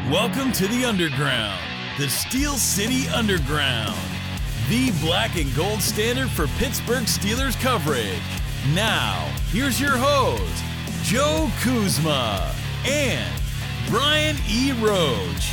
Welcome to the Underground, the Steel City Underground, the black and gold standard for Pittsburgh Steelers coverage. Now, here's your host, Joe Kuzma and Brian E. Roach.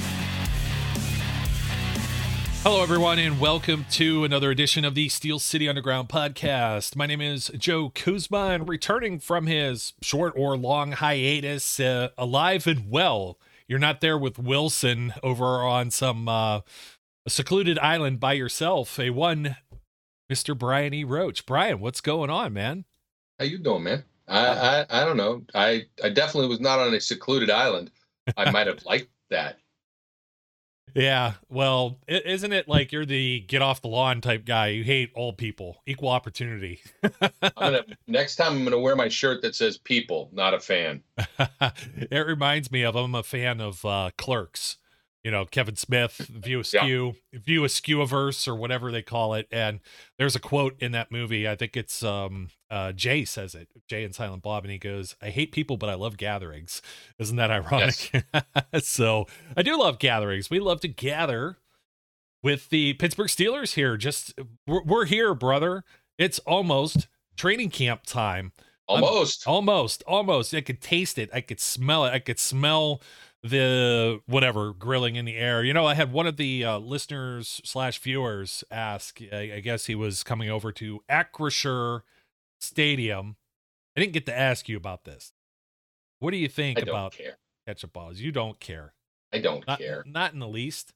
Hello, everyone, and welcome to another edition of the Steel City Underground podcast. My name is Joe Kuzma, and returning from his short or long hiatus, alive and well. You're not there with Wilson over on some secluded island by yourself. Mr. Brian E. Roach. Brian, what's going on, man? How you doing, man? I don't know. I definitely was not on a secluded island. I might have liked that. Yeah, well, isn't it like you're the get off the lawn type guy? You hate old people, equal opportunity. Next time I'm gonna wear my shirt that says "people," not a fan. It reminds me of I'm a fan of Clerks. You know, Kevin Smith, View Askewverse or whatever they call it. And there's a quote in that movie. I think it's Jay says it, Jay and Silent Bob, and he goes, "I hate people, but I love gatherings." Isn't that ironic? Yes. So I do love gatherings. We love to gather with the Pittsburgh Steelers here. We're here, brother. It's almost training camp time. Almost. I could taste it. I could smell it. I could smell the whatever grilling in the air. You know, I had one of the listeners / viewers ask, I guess he was coming over to Acrisure Stadium. I didn't get to ask you about this. What do you think about ketchup balls? You don't care. I don't care. Not in the least.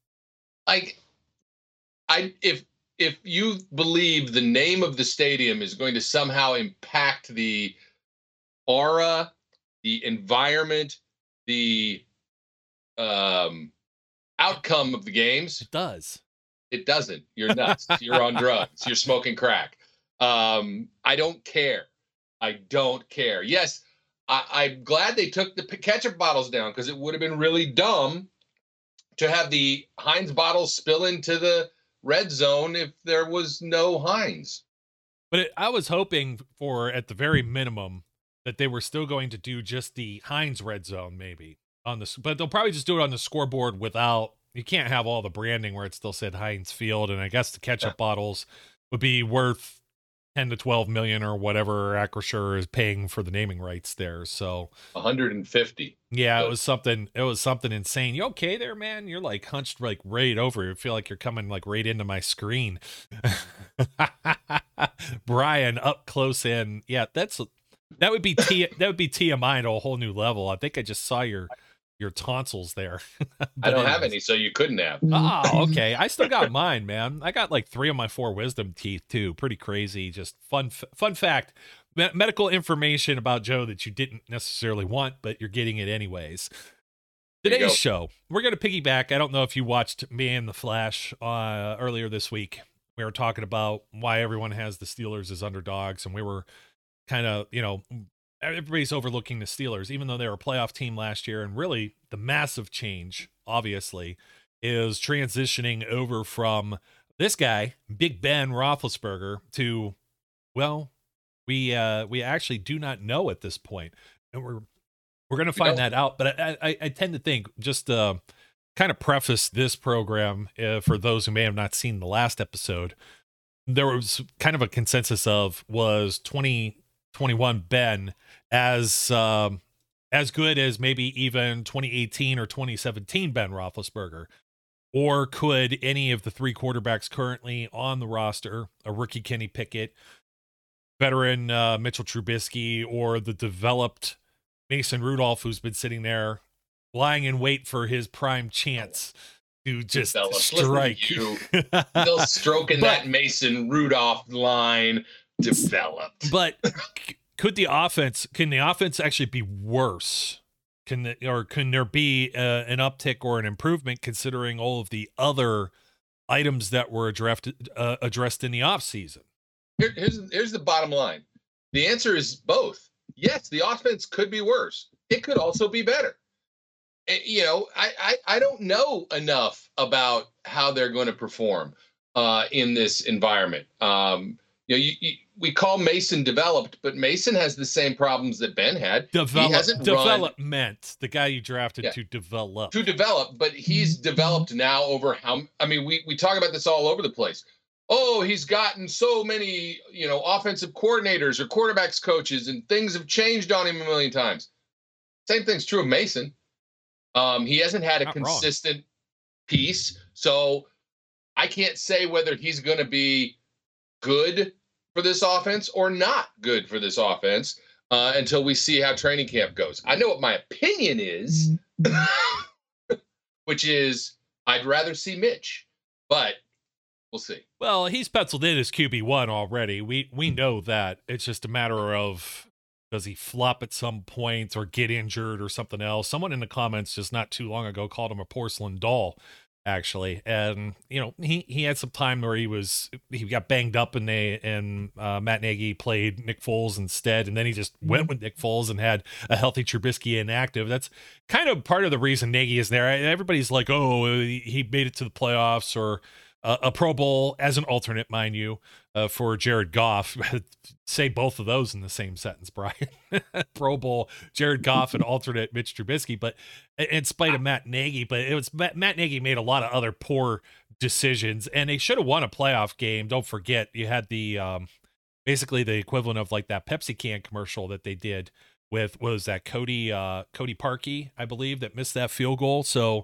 If you believe the name of the stadium is going to somehow impact the aura, the environment, the outcome of the games, it does. It doesn't. You're nuts. You're on drugs. You're smoking crack. I don't care. Yes, I'm glad they took the ketchup bottles down, because it would have been really dumb to have the Heinz bottles spill into the red zone if there was no Heinz. But I was hoping for, at the very minimum, that they were still going to do just the Heinz red zone, maybe. But they'll probably just do it on the scoreboard without. You can't have all the branding where it still said Heinz Field, and I guess the ketchup bottles would be worth 10 to 12 million or whatever Acrisure is paying for the naming rights there. So 150. Yeah, it was something insane. You okay there, man? You're like hunched like right over. You feel like you're coming like right into my screen. Brian up close in. Yeah, that would be TMI to a whole new level. I think I just saw your tonsils there. I don't have any, so you couldn't have. Oh, okay. I still got mine, man. I got like 3 of my 4 wisdom teeth too. Pretty crazy. Just fun fact. Medical information about Joe that you didn't necessarily want, but you're getting it anyways. Today's show, we're going to piggyback. I don't know if you watched Me and the Flash earlier this week. We were talking about why everyone has the Steelers as underdogs, and we were kind of, everybody's overlooking the Steelers, even though they were a playoff team last year. And really, the massive change, obviously, is transitioning over from this guy, Big Ben Roethlisberger, to, well, we actually do not know at this point, and we're going to find that out. But I tend to think, just kind of preface this program for those who may have not seen the last episode, there was kind of a consensus of, was 2021 Ben as good as maybe even 2018 or 2017 Ben Roethlisberger? Or could any of the 3 quarterbacks currently on the roster, a rookie Kenny Pickett, veteran Mitchell Trubisky, or the developed Mason Rudolph, who's been sitting there lying in wait for his prime chance to just strike? Still stroking that Mason Rudolph line. Developed. But can the offense actually be worse? Can there be an uptick or an improvement, considering all of the other items that were addressed in the offseason? Here's the bottom line. The answer is both. Yes, the offense could be worse. It could also be better. I don't know enough about how they're going to perform in this environment. we call Mason developed, but Mason has the same problems that Ben had. He hasn't development. The guy you drafted to develop, but he's developed now over we talk about this all over the place. Oh, he's gotten so many, offensive coordinators or quarterbacks coaches, and things have changed on him a million times. Same thing's true of Mason. He hasn't had a consistent piece, so I can't say whether he's going to be good for this offense or not good for this offense until we see how training camp goes. I know what my opinion is, which is I'd rather see Mitch, but we'll see. Well, he's penciled in as QB1 already. We know that. It's just a matter of, does he flop at some point or get injured or something else? Someone in the comments just not too long ago called him a porcelain doll, actually. And, he had some time where he got banged up and Matt Nagy played Nick Foles instead. And then he just went with Nick Foles and had a healthy Trubisky inactive. That's kind of part of the reason Nagy is there. Everybody's like, oh, he made it to the playoffs or a Pro Bowl as an alternate, mind you, for Jared Goff. Say both of those in the same sentence, Brian. Pro Bowl, Jared Goff, and alternate Mitch Trubisky. But in spite of Matt Nagy, but it was Matt Nagy made a lot of other poor decisions, and they should have won a playoff game. Don't forget, you had the basically the equivalent of like that Pepsi can commercial that they did with, what was that, Cody Parkey, I believe, that missed that field goal. So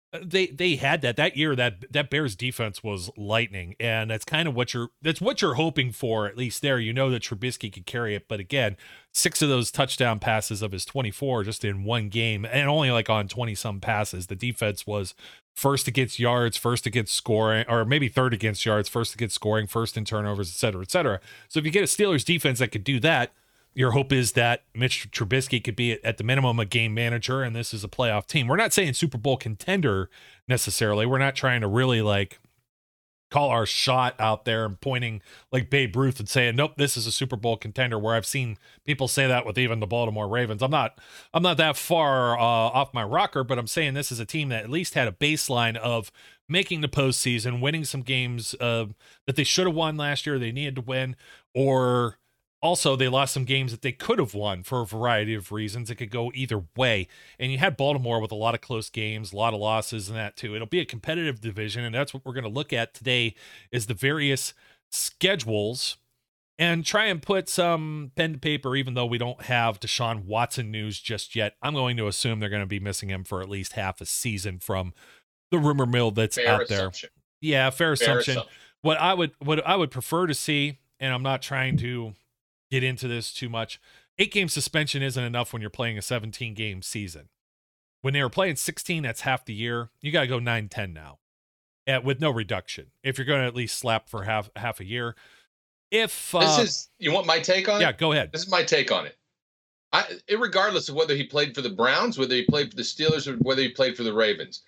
they had that year. That Bears defense was lightning, and that's kind of what you're hoping for, at least there. That Trubisky could carry it, but again, 6 of those touchdown passes of his 24 just in one game, and only like on 20 some passes. The defense was first against yards, first against scoring, or maybe third against yards, first against scoring, first in turnovers, et cetera, et cetera. So if you get a Steelers defense that could do that, your hope is that Mitch Trubisky could be at the minimum a game manager, and this is a playoff team. We're not saying Super Bowl contender necessarily. We're not trying to really like call our shot out there and pointing like Babe Ruth and saying, nope, this is a Super Bowl contender, where I've seen people say that with even the Baltimore Ravens. I'm not that far off my rocker, but I'm saying this is a team that at least had a baseline of making the postseason, winning some games that they should have won last year, they needed to win, or also, they lost some games that they could have won for a variety of reasons. It could go either way. And you had Baltimore with a lot of close games, a lot of losses and that too. It'll be a competitive division, and that's what we're going to look at today, is the various schedules and try and put some pen to paper, even though we don't have Deshaun Watson news just yet. I'm going to assume they're going to be missing him for at least half a season from the rumor mill that's out there. Yeah, fair assumption. What I would prefer to see, and I'm not trying to get into this too much, 8-game suspension isn't enough when you're playing a 17-game season. When they were playing 16, that's half the year. You got to go 9-10 now, with no reduction, if you're going to at least slap for half a year. If you want my take on it? Yeah, go ahead. This is my take on it. Regardless of whether he played for the Browns, whether he played for the Steelers, or whether he played for the Ravens,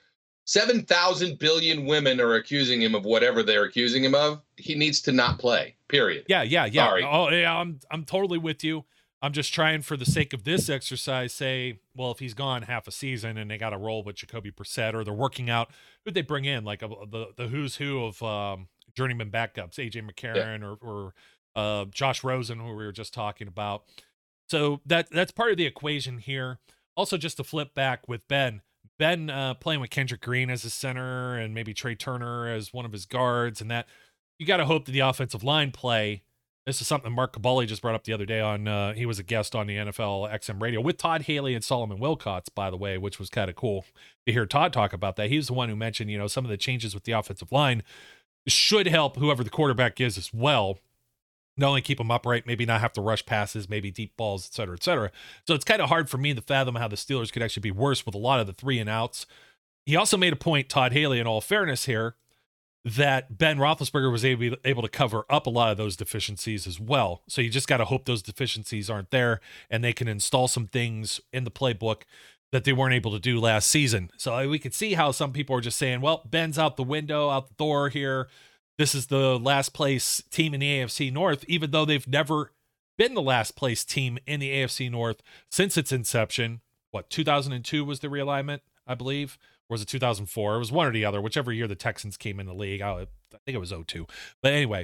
7,000 billion women are accusing him of whatever they're accusing him of. He needs to not play, period. Yeah. Sorry. Oh, yeah, I'm totally with you. I'm just trying, for the sake of this exercise, say, well, if he's gone half a season and they got to roll with Jacoby Brissett, or they're working out, who'd they bring in? Like the who's who of journeyman backups, A.J. McCarron or Josh Rosen, who we were just talking about. So that's part of the equation here. Also, just to flip back with Ben playing with Kendrick Green as a center and maybe Trey Turner as one of his guards, and that you got to hope that the offensive line play. This is something Mark Cabali just brought up the other day on, he was a guest on the NFL XM radio with Todd Haley and Solomon Wilcots, by the way, which was kind of cool to hear Todd talk about that. He's the one who mentioned, some of the changes with the offensive line should help whoever the quarterback is as well. Not only keep them upright, maybe not have to rush passes, maybe deep balls, et cetera, et cetera. So it's kind of hard for me to fathom how the Steelers could actually be worse with a lot of the 3 and outs. He also made a point, Todd Haley, in all fairness here, that Ben Roethlisberger was able to cover up a lot of those deficiencies as well. So you just got to hope those deficiencies aren't there, and they can install some things in the playbook that they weren't able to do last season. So we could see how some people are just saying, well, Ben's out the window, out the door here. This is the last place team in the AFC North, even though they've never been the last place team in the AFC North since its inception. 2002 was the realignment, I believe? Or was it 2004? It was one or the other, whichever year the Texans came in the league. I think it was 2002. But anyway,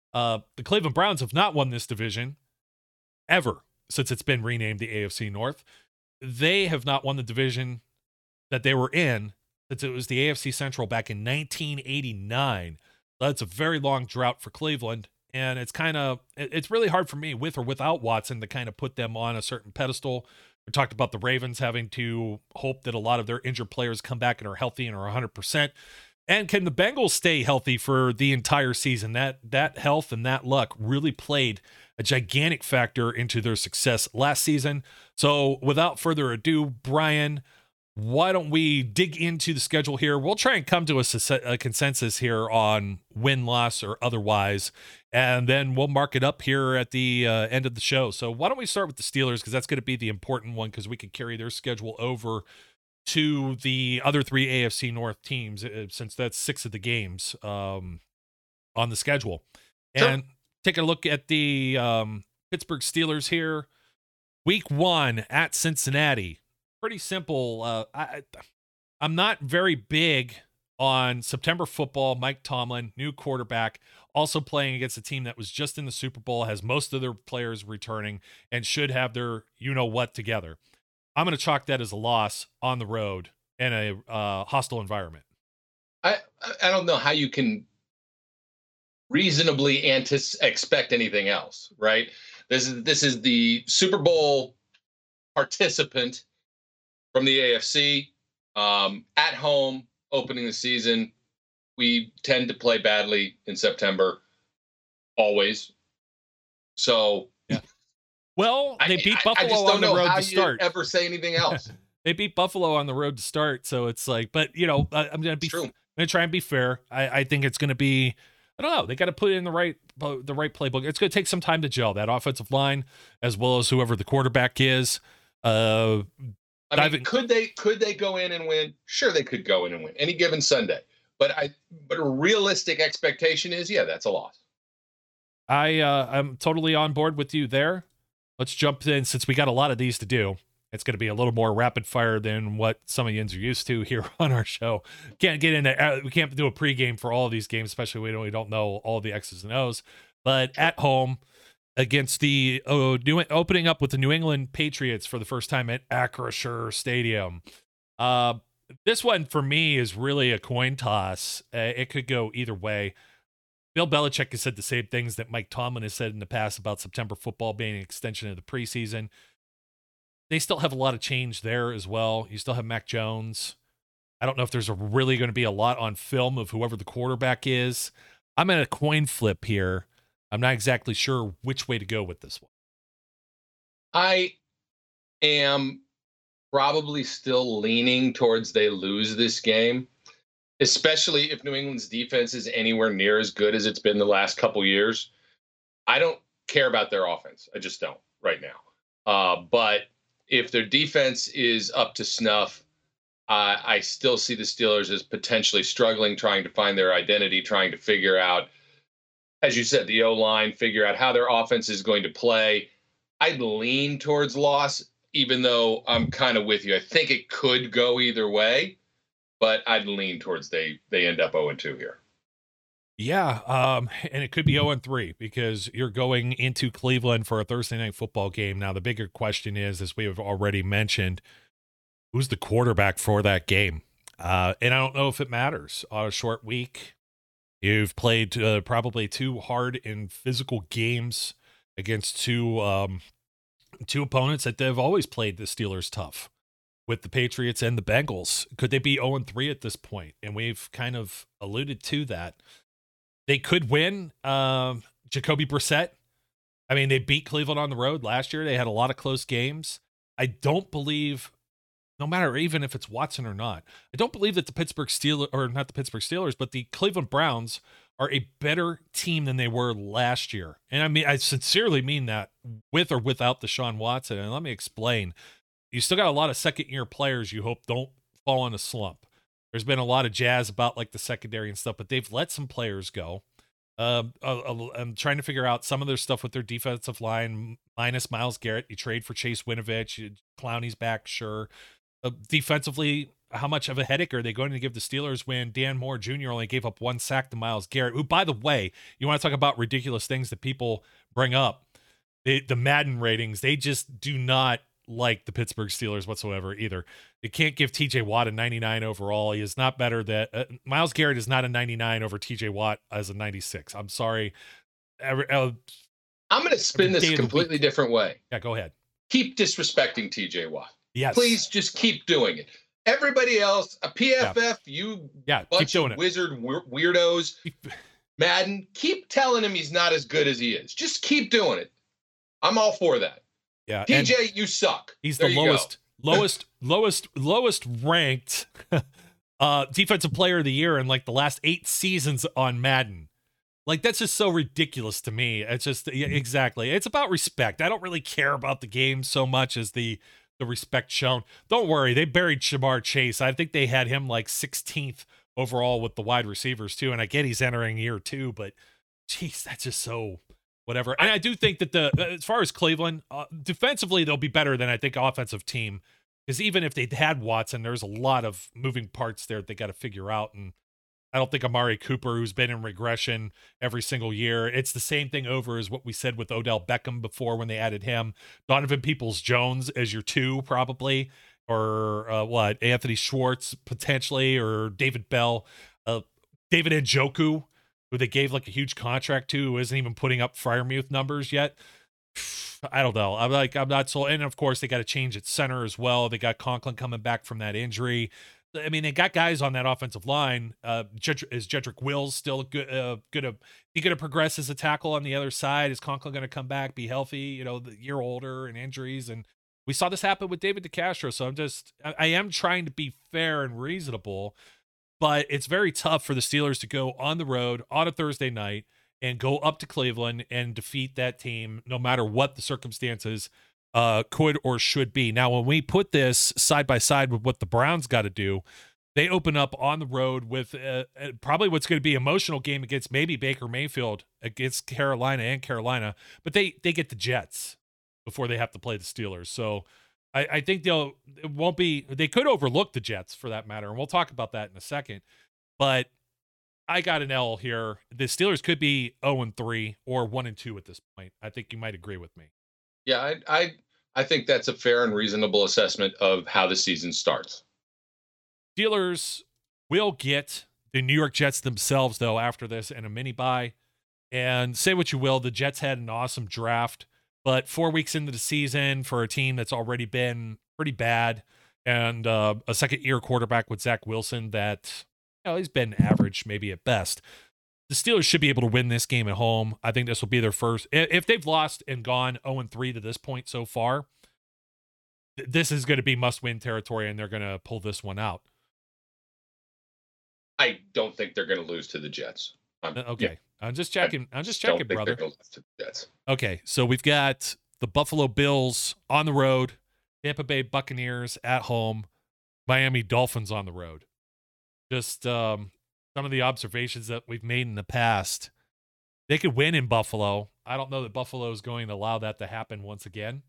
The Cleveland Browns have not won this division ever since it's been renamed the AFC North. They have not won the division that they were in since it was the AFC Central back in 1989. That's a very long drought for Cleveland, and it's really hard for me, with or without Watson, to kind of put them on a certain pedestal. We talked about the Ravens having to hope that a lot of their injured players come back and are healthy and are 100%. And can the Bengals stay healthy for the entire season? That health and that luck really played a gigantic factor into their success last season. So without further ado, Brian, why don't we dig into the schedule here? We'll try and come to a consensus here on win, loss, or otherwise, and then we'll mark it up here at the end of the show. So why don't we start with the Steelers, because that's going to be the important one, because we could carry their schedule over to the other three AFC North teams, since that's 6 of the games on the schedule. Sure. And take a look at the Pittsburgh Steelers here. Week 1 at Cincinnati. Pretty simple. I'm not very big on September football. Mike Tomlin, new quarterback, also playing against a team that was just in the Super Bowl, has most of their players returning, and should have their you-know-what together. I'm going to chalk that as a loss on the road in a hostile environment. I don't know how you can reasonably expect anything else, right? This is the Super Bowl participant from the AFC, at home, opening the season. We tend to play badly in September, always. So, yeah. Well, they beat Buffalo I just don't on the know road how to start. You ever say anything else? They beat Buffalo on the road to start, so it's like, but I'm going to try and be fair. I think it's going to be, I don't know. They got to put it in the right playbook. It's going to take some time to gel that offensive line, as well as whoever the quarterback is. Could they go in and win? Sure, they could go in and win any given Sunday. But a realistic expectation is, yeah, that's a loss. I'm totally on board with you there. Let's jump in, since we got a lot of these to do. It's going to be a little more rapid fire than what some of you are used to here on our show. Can't get into, we can't do a pregame for all of these games, especially when we don't know all the X's and O's. But at home against the opening up with the New England Patriots for the first time at Acrisure Stadium. This one for me is really a coin toss. It could go either way. Bill Belichick has said the same things that Mike Tomlin has said in the past about September football being an extension of the preseason. They still have a lot of change there as well. You still have Mac Jones. I don't know if there's really going to be a lot on film of whoever the quarterback is. I'm at a coin flip here. I'm not exactly sure which way to go with this one. I am probably still leaning towards they lose this game, especially if New England's defense is anywhere near as good as it's been the last couple years. I don't care about their offense. I just don't right now. But if their defense is up to snuff, I still see the Steelers as potentially struggling, trying to find their identity, trying to figure out, as you said, the O-line, figure out how their offense is going to play. I'd lean towards loss, even though I'm kind of with you. I think it could go either way, but I'd lean towards they end up 0-2 here. Yeah, and it could be 0-3 because you're going into Cleveland for a Thursday night football game. Now, the bigger question is, as we have already mentioned, who's the quarterback for that game? And I don't know if it matters. On a short week, you've played probably 2 hard and physical games against two opponents that they've always played the Steelers tough, with the Patriots and the Bengals. Could they be 0-3 at this point? And we've kind of alluded to that. They could win. Jacoby Brissett. I mean, they beat Cleveland on the road last year. They had a lot of close games. I don't believe, no matter even if it's Watson or not, I don't believe that the Pittsburgh Steelers, or not the Pittsburgh Steelers, but the Cleveland Browns are a better team than they were last year. And I mean, I sincerely mean that, with or without Deshaun Watson. And let me explain. You still got a lot of second-year players you hope don't fall in a slump. There's been a lot of jazz about like the secondary and stuff, but they've let some players go. I'm trying to figure out some of their stuff with their defensive line, minus Myles Garrett. You trade for Chase Winovich. Clowney's back, sure. Defensively, how much of a headache are they going to give the Steelers when Dan Moore Jr. only gave up 1 sack to Myles Garrett, who, by the way, you want to talk about ridiculous things that people bring up. The Madden ratings, they just do not like the Pittsburgh Steelers whatsoever either. They can't give TJ Watt a 99 overall. He is not better than Myles Garrett is not a 99 over TJ Watt as a 96. I'm sorry. I'm going to spin this a completely different way. Yeah, go ahead. Keep disrespecting TJ Watt. Yes. Please just keep doing it. Everybody else, a PFF, you bunch of wizard weirdos, Madden, keep telling him he's not as good as he is. Just keep doing it. I'm all for that. Yeah, TJ, you suck. He's the lowest ranked defensive player of the year in like the last 8 seasons on Madden. Like, that's just so ridiculous to me. It's just, exactly. It's about respect. I don't really care about the game so much as the respect shown. Don't worry, they buried Shamar Chase. I think they had him like 16th overall with the wide receivers too. And I get he's entering year 2, but geez, that's just so whatever. And I do think that as far as Cleveland, defensively, they'll be better than I think offensive team. Because even if they had Watson, there's a lot of moving parts there that they got to figure out. And I don't think Amari Cooper, who's been in regression every single year, it's the same thing over as what we said with Odell Beckham before when they added him. Donovan Peoples-Jones as your 2, probably. Or Anthony Schwartz, potentially. Or David Bell. David Njoku, who they gave like a huge contract to, who isn't even putting up Freiermuth numbers yet. I don't know. I'm not so. And of course, they got to change at center as well. They got Conklin coming back from that injury. I mean, they got guys on that offensive line. Is Jedrick Wills still gonna progress as a tackle on the other side? Is Conklin gonna come back, be healthy? The year older and injuries, and we saw this happen with David DeCastro. So I am trying to be fair and reasonable, but it's very tough for the Steelers to go on the road on a Thursday night and go up to Cleveland and defeat that team, no matter what the circumstances could or should be. Now, when we put this side by side with what the Browns got to do, they open up on the road with probably what's going to be an emotional game against maybe Baker Mayfield against Carolina, but they get the Jets before they have to play the Steelers. So I think they could overlook the Jets for that matter, and we'll talk about that in a second. But I got an L here. The Steelers could be 0-3 or 1-2 at this point. I think you might agree with me. Yeah, I think that's a fair and reasonable assessment of how the season starts. Steelers will get the New York Jets themselves, though, after this in a mini bye. And say what you will, the Jets had an awesome draft, but 4 weeks into the season for a team that's already been pretty bad, and a second-year quarterback with Zach Wilson that he's been average, maybe at best. The Steelers should be able to win this game at home. I think this will be their first. If they've lost and gone 0-3 to this point so far, this is going to be must-win territory, and they're going to pull this one out. I don't think they're going to lose to the Jets. Okay. Yeah. I'm just checking, brother. Lose to the Jets. Okay, so we've got the Buffalo Bills on the road, Tampa Bay Buccaneers at home, Miami Dolphins on the road. Just some of the observations that we've made in the past. They could win in Buffalo. I don't know that Buffalo is going to allow that to happen once again.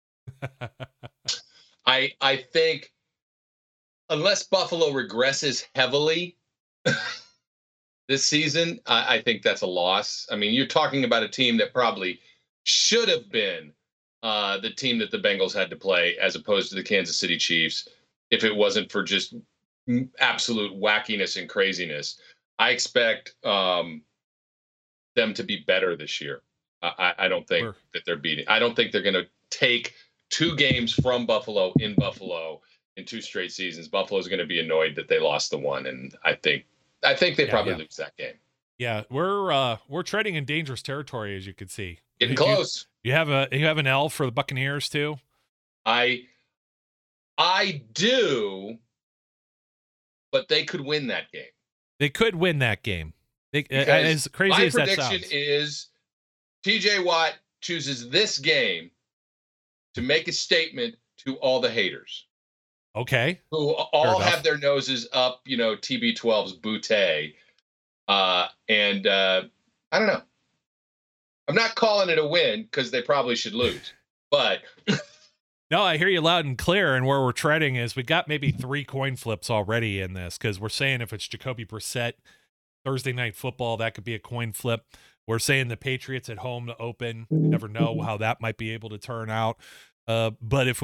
I think unless Buffalo regresses heavily this season, I think that's a loss. I mean, you're talking about a team that probably should have been the team that the Bengals had to play as opposed to the Kansas City Chiefs if it wasn't for just absolute wackiness and craziness. I expect them to be better this year. I don't think that they're beating. I don't think they're going to take 2 games from Buffalo in 2 straight seasons. Buffalo's going to be annoyed that they lost the one, and I think they probably lose that game. Yeah, we're treading in dangerous territory, as you can see. Getting close. You have an L for the Buccaneers too? I do, but they could win that game. They could win that game. As crazy as that sounds. My prediction is TJ Watt chooses this game to make a statement to all the haters. Okay. Who all have their noses up, TB12's bootay. And I don't know. I'm not calling it a win because they probably should lose. But No, I hear you loud and clear. And where we're treading is we got maybe 3 coin flips already in this, because we're saying if it's Jacoby Brissett, Thursday Night Football, that could be a coin flip. We're saying the Patriots at home to open. You never know how that might be able to turn out. But if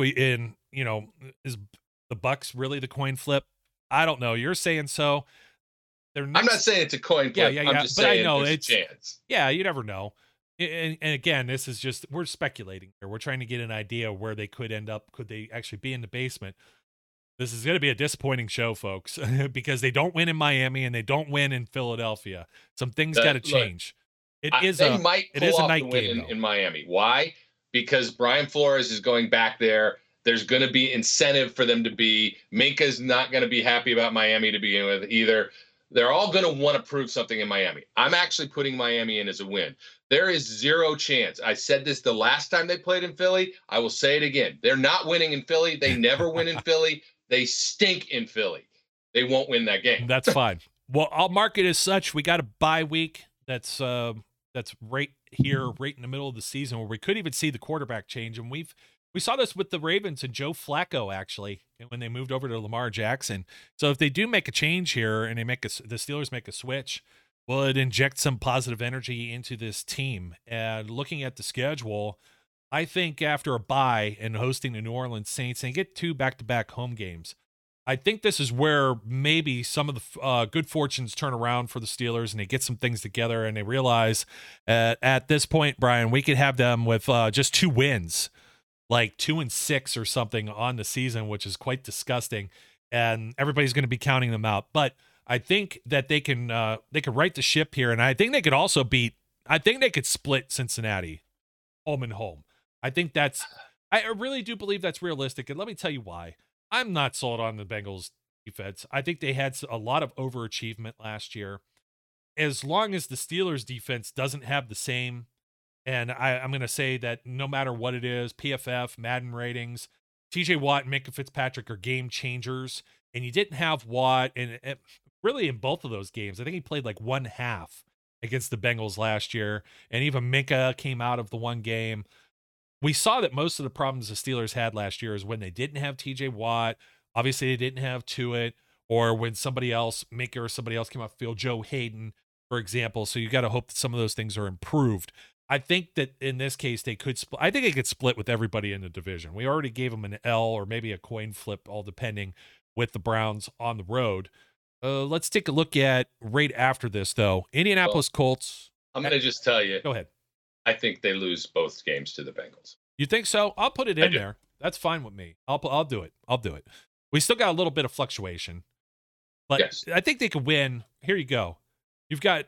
is the Bucks really the coin flip? I don't know. You're saying so. I'm not saying it's a coin flip. Yeah. I'm just saying I know there's a chance. Yeah, you never know. And again, this is just, we're speculating here. We're trying to get an idea of where they could end up. Could they actually be in the basement? This is going to be a disappointing show, folks, because they don't win in Miami and they don't win in Philadelphia. Some things got to change. They might pull off the win in Miami. Why? Because Brian Flores is going back there. There's going to be incentive for them to be. Minka's not going to be happy about Miami to begin with either. They're all going to want to prove something in Miami. I'm actually putting Miami in as a win. There is zero chance. I said this the last time they played in Philly. I will say it again. They're not winning in Philly. They never win in Philly. They stink in Philly. They won't win that game. That's fine. Well, I'll mark it as such. We got a bye week that's right here, right in the middle of the season, where we could even see the quarterback change. And we saw this with the Ravens and Joe Flacco, actually, when they moved over to Lamar Jackson. So if they do make a change here and the Steelers make a switch, will it inject some positive energy into this team? And looking at the schedule, I think after a bye and hosting the New Orleans Saints and get 2 back-to-back home games, I think this is where maybe some of the good fortunes turn around for the Steelers and they get some things together and they realize at this point, Brian, we could have them with just 2 wins, like 2-6 or something on the season, which is quite disgusting. And everybody's going to be counting them out. But I think that they can right the ship here. And I think they could also split Cincinnati home and home. I really do believe that's realistic. And let me tell you why. I'm not sold on the Bengals defense. I think they had a lot of overachievement last year. As long as the Steelers defense doesn't have the same, and I'm going to say that no matter what it is, PFF, Madden ratings, TJ Watt and Minkah Fitzpatrick are game changers. And you didn't have Watt, and really in both of those games, I think he played like 1 half against the Bengals last year. And even Minkah came out of the one game. We saw that most of the problems the Steelers had last year is when they didn't have TJ Watt. Obviously, they didn't have Tuitt, or when somebody else, Minkah or somebody else came off the field, Joe Hayden, for example. So you got to hope that some of those things are improved. I think that in this case, they could split. I think they could split with everybody in the division. We already gave them an L or maybe a coin flip, all depending, with the Browns on the road. Let's take a look at right after this, though. Indianapolis Colts. I'm going to just tell you. Go ahead. I think they lose both games to the Bengals. You think so? I'll put it in there. That's fine with me. I'll do it. We still got a little bit of fluctuation, but yes. I think they could win. Here you go. You've got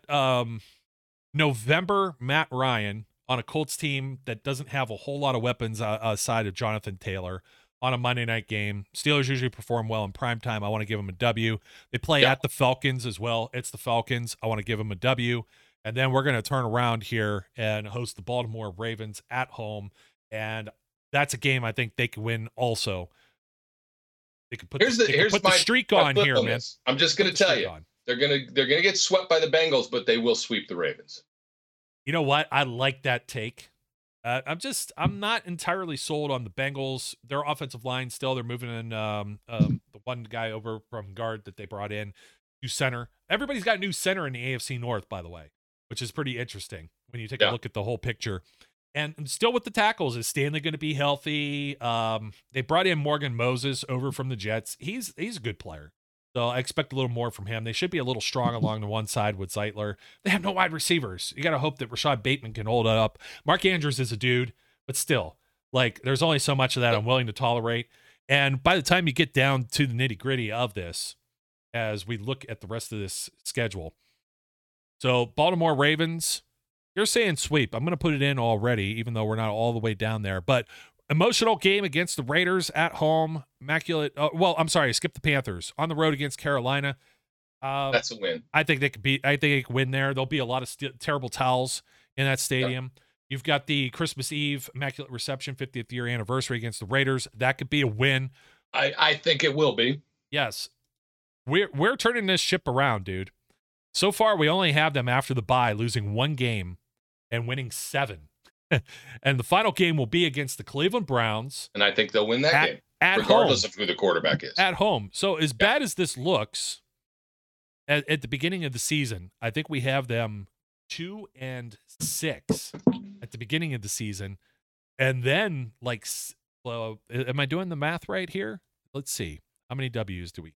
November Matt Ryan on a Colts team that doesn't have a whole lot of weapons aside of Jonathan Taylor on a Monday night game. Steelers usually perform well in primetime. I want to give them a W. They play at the Falcons as well. It's the Falcons. I want to give them a W. And then we're going to turn around here and host the Baltimore Ravens at home. And that's a game I think they could win also. They could put the streak on here, man. I'm just going to tell you. They're going to get swept by the Bengals, but they will sweep the Ravens. You know what? I like that take. I'm not entirely sold on the Bengals. Their offensive line still, they're moving in the one guy over from guard that they brought in to center. Everybody's got a new center in the AFC North, by the way, which is pretty interesting when you take a look at the whole picture. And still with the tackles, is Stanley going to be healthy? They brought in Morgan Moses over from the Jets. He's a good player. So I expect a little more from him. They should be a little strong along the one side with Zeitler. They have no wide receivers. You got to hope that Rashad Bateman can hold it up. Mark Andrews is a dude, but still, like, there's only so much of that I'm willing to tolerate. And by the time you get down to the nitty gritty of this, as we look at the rest of this schedule, so Baltimore Ravens, you're saying sweep. I'm going to put it in already, even though we're not all the way down there. But emotional game against the Raiders at home. Immaculate. Skip the Panthers on the road against Carolina. That's a win. I think they could win there. There'll be a lot of terrible towels in that stadium. Yep. You've got the Christmas Eve Immaculate Reception 50th year anniversary against the Raiders. That could be a win. I think it will be. Yes. We're turning this ship around, dude. So far, we only have them after the bye losing 1 game and winning 7. And the final game will be against the Cleveland Browns. And I think they'll win that game, at regardless home. of who the quarterback is. At home. So as bad as this looks, at the beginning of the season, I think we have them 2-6 at the beginning of the season. And then, am I doing the math right here? Let's see. How many W's do we?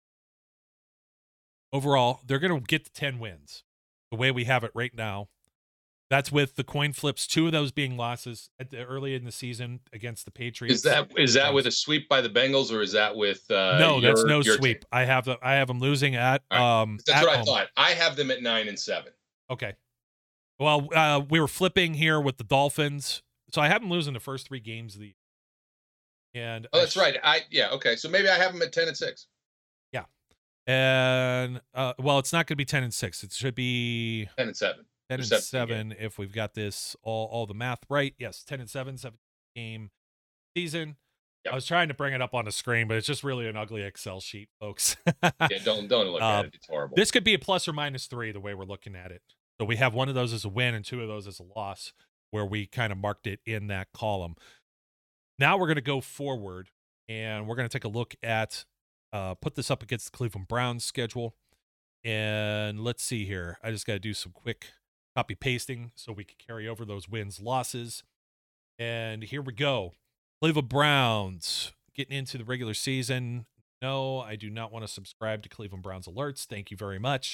Overall, they're going to get to 10 wins the way we have it right now. That's with the coin flips, 2 of those being losses early in the season against the Patriots. Is that with a sweep by the Bengals, or is that with no? That's no your sweep. team? I have them losing at right. That's at what home. I thought. I have them at 9-7. Okay. Well, we were flipping here with the Dolphins, so I have them losing the first 3 games of the year. And that's right. Okay. So maybe I have them at 10-6. Yeah. And it's not going to be 10-6. It should be 10-7. 10-7 if we've got this all the math right. Yes, 10-7, 7 game season. Yep. I was trying to bring it up on the screen, but it's just really an ugly Excel sheet, folks. Yeah, don't look at it. It's horrible. This could be a plus or minus 3 the way we're looking at it. So we have one of those as a win and 2 of those as a loss, where we kind of marked it in that column. Now we're going to go forward, and we're going to take a look at put this up against the Cleveland Browns schedule. And let's see here. I just got to do some quick copy pasting so we can carry over those wins, losses. And here we go. Cleveland Browns getting into the regular season. No, I do not want to subscribe to Cleveland Browns alerts. Thank you very much.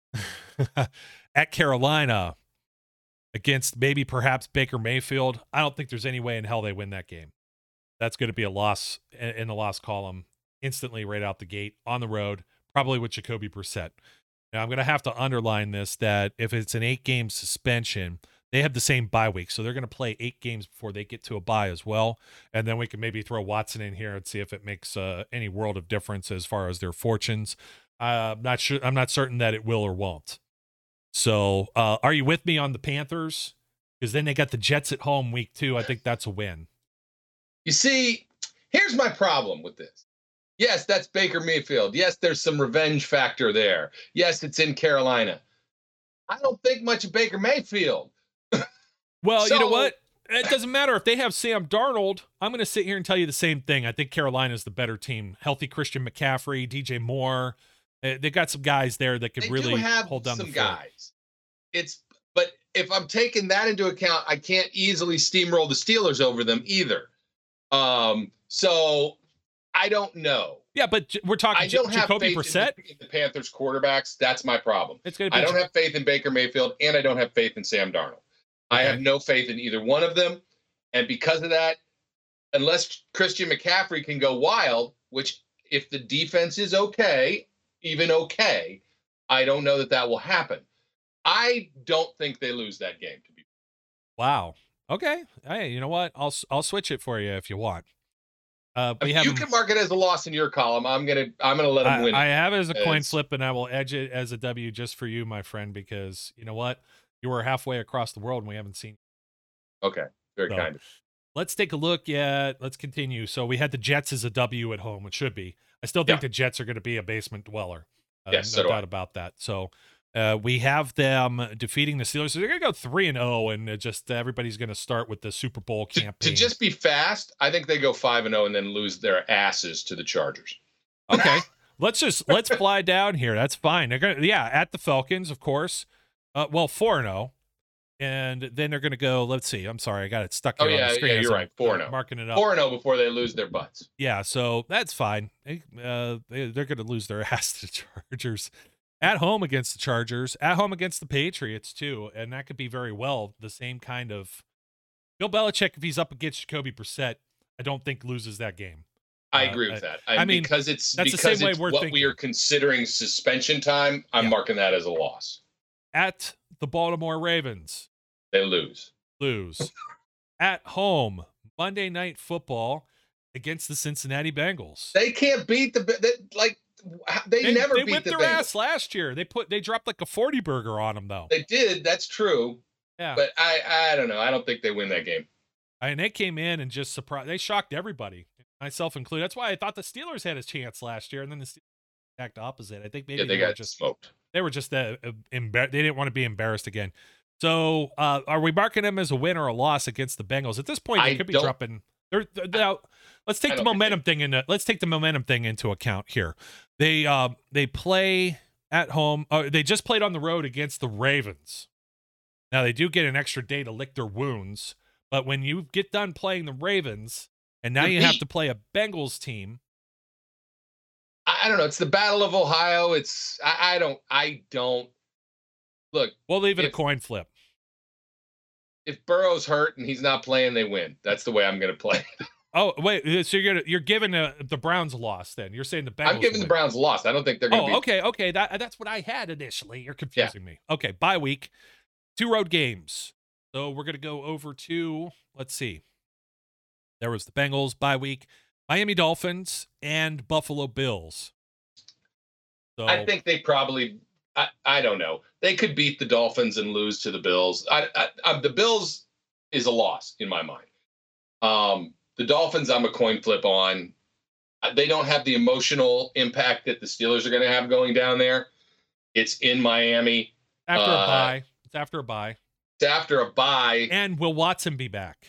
At Carolina against perhaps Baker Mayfield. I don't think there's any way in hell they win that game. That's going to be a loss in the loss column instantly right out the gate on the road, probably with Jacoby Brissett. Now, I'm going to have to underline this, that if it's an 8-game suspension, they have the same bye week. So they're going to play 8 games before they get to a bye as well. And then we can maybe throw Watson in here and see if it makes any world of difference as far as their fortunes. I'm not sure. I'm not certain that it will or won't. So are you with me on the Panthers? Because then they got the Jets at home week 2. I think that's a win. You see, here's my problem with this. Yes, that's Baker Mayfield. Yes, there's some revenge factor there. Yes, it's in Carolina. I don't think much of Baker Mayfield. Well, you know what? It doesn't matter if they have Sam Darnold. I'm going to sit here and tell you the same thing. I think Carolina's the better team. Healthy Christian McCaffrey, DJ Moore. They got some guys there that could really hold down the fort. Guys. But if I'm taking that into account, I can't easily steamroll the Steelers over them either. So I don't know. Yeah, but we're talking Jacoby Brissett. In the Panthers quarterbacks, that's my problem. I don't have faith in Baker Mayfield, and I don't have faith in Sam Darnold. Okay. I have no faith in either one of them. And because of that, unless Christian McCaffrey can go wild, which if the defense is okay, I don't know that will happen. I don't think they lose that game. Wow. Okay. Hey, you know what? I'll switch it for you if you want. You can mark it as a loss in your column. I'm gonna let them win. I have it as a coin flip, and I will edge it as a W just for you, my friend, because you know what? You were halfway across the world, and we haven't seen you. Okay. Very kind of. Let's take a look at. Let's continue. So we had the Jets as a W at home. It should be. I still think the Jets are going to be a basement dweller. Yes, no doubt about that. So we have them defeating the Steelers. So they're going to go 3-0, and just everybody's going to start with the Super Bowl campaign. To just be fast, I think they go 5-0 and then lose their asses to the Chargers. Okay, let's fly down here. That's fine. They're going at the Falcons, of course. 4-0. And then they're going to go, let's see. I'm sorry. I got it stuck here on the screen. Yeah, you're right. 4-0. Marking it up. 4-0 before they lose their butts. Yeah, so that's fine. They're going to lose their ass to the Chargers. At home against the Chargers. At home against the Patriots, too. And that could be very well the same kind of... Bill Belichick, if he's up against Jacoby Brissett, I don't think loses that game. I agree with that. I mean, because it's the same way we're what thinking. We are considering suspension time, I'm marking that as a loss. At the Baltimore Ravens. They lose. At home, Monday Night Football against the Cincinnati Bengals. They can't beat they never beat the Bengals. They whipped their ass last year. They dropped like a 40 burger on them, though. They did. That's true. Yeah. But I don't know. I don't think they win that game. And they came in and just surprised. They shocked everybody, myself included. That's why I thought the Steelers had a chance last year, and then the Steelers act opposite. I think maybe they got just smoked. They were just they didn't want to be embarrassed again. So, are we marking them as a win or a loss against the Bengals? At this point, they could be dropping. Now, let's take the momentum thing into. Let's take the momentum thing into account here. They play at home. They just played on the road against the Ravens. Now they do get an extra day to lick their wounds, but when you get done playing the Ravens, and now you have to play a Bengals team. I don't know. It's the Battle of Ohio. I don't. Look, We'll leave it a coin flip. If Burrow's hurt and he's not playing, they win. That's the way I'm going to play. Oh wait, so you're giving the Browns a loss then? You're saying the Bengals? I'm giving the Browns a loss. I don't think they're going to. Oh, okay. That's what I had initially. You're confusing me. Okay, bye week, 2 road games. So we're going to go over to. Let's see. There was the Bengals bye week, Miami Dolphins, and Buffalo Bills. So I think they probably. I don't know. They could beat the Dolphins and lose to the Bills. The Bills is a loss in my mind. The Dolphins, I'm a coin flip on. They don't have the emotional impact that the Steelers are going to have going down there. It's in Miami. After a bye. It's after a bye. It's after a bye. And will Watson be back?